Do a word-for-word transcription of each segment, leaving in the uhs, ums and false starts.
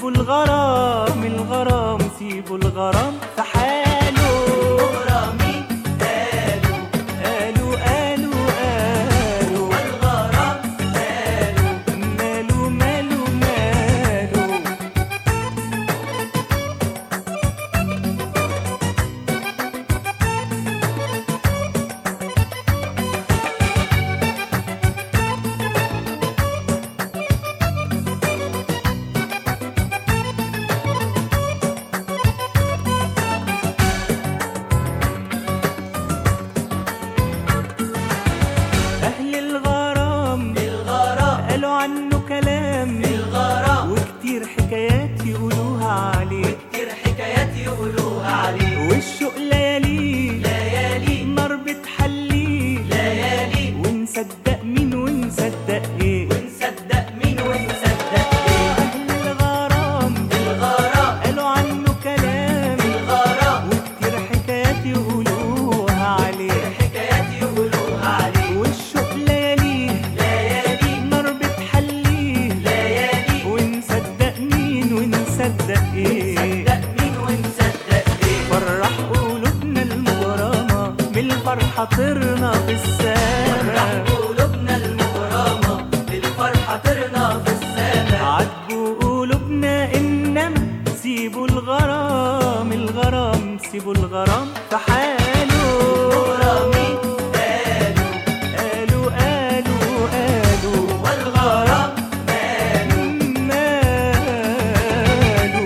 سيبوا الغرام الغرام سيبوا الغرام في حاله. مغرمين قالوا قالوا قالوا قالوا والغرام قالوا ماله ماله ماله. أهل الغرام الغرام قالوا عنه كلام الغرام وكتير حكايات يقولوها عليه. كتير حكايات يقولوها عليه. والشوق ليالي ليالي نار بتحليه. ليالي ونصدق مين ونصدق ايه. ونصدق مين ونصدق ايه. أهل الغرام الغرام قالوا عنه كلام الغرام وكتير حكايات يقولوها عليه. حكايات يقولوها عليه. والشوق ليالي ليالي نار بتحليه. ليالي ونصدق مين ونصدق ايه. صدق مين ونصدق ايه. فرح قلوبنا المغرمة من الفرحة طرنا في فرح السما. قلوبنا المغرمة بالفرحة طرنا في السما. عاتبوا قلوبنا إنما سيبوا الغرام الغرام سيبوا الغرام في حاله. مغرمين قالوا قالوا قالوا قالوا والغرام ماله. ماله.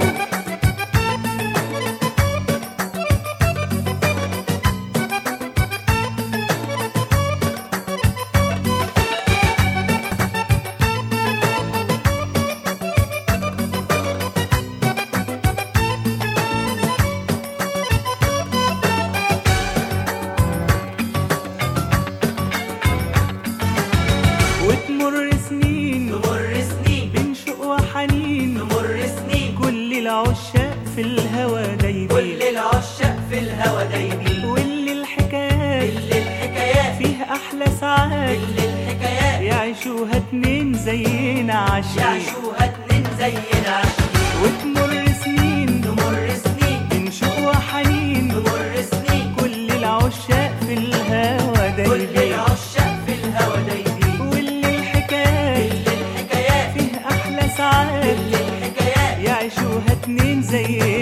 وتمر سنين تمر سنين بين شوق وحنين. تمر سنين كل العشاق في الهوى كل دايبين. العشاق في الهوى دايبين. واللي الحكايات كل الحكايات فيها أحلى ساعات كل الحكايات يعيشوها اتنين زينا عشرين. يعيشوها اتنين زينا عشرين. وتمر سنين تمر سنين بين شوق وحنين. تمر سنين كل العشاق في الهوى كل دايبين. العشاق في الهوى دايبين. واللي الحكايات كل الحكايات فيها أحلى ساعات كل الحكايات يعيشوها اتنين زينا